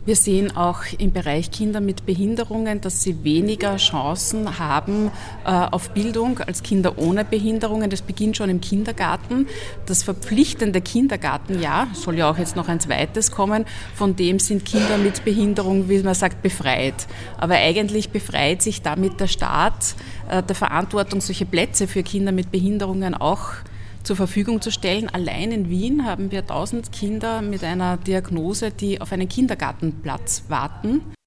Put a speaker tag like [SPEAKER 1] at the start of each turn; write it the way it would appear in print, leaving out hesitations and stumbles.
[SPEAKER 1] Wir sehen auch im Bereich Kinder mit Behinderungen, dass sie weniger Chancen haben auf Bildung als Kinder ohne Behinderungen. Das beginnt schon im Kindergarten. Das verpflichtende Kindergartenjahr, soll ja auch jetzt noch ein zweites kommen, von dem sind Kinder mit Behinderung, wie man sagt, befreit. Aber eigentlich befreit sich damit der Staat der Verantwortung, solche Plätze für Kinder mit Behinderungen auch zur Verfügung zu stellen. Allein in Wien haben wir 1000 Kinder mit einer Diagnose, die auf einen Kindergartenplatz warten.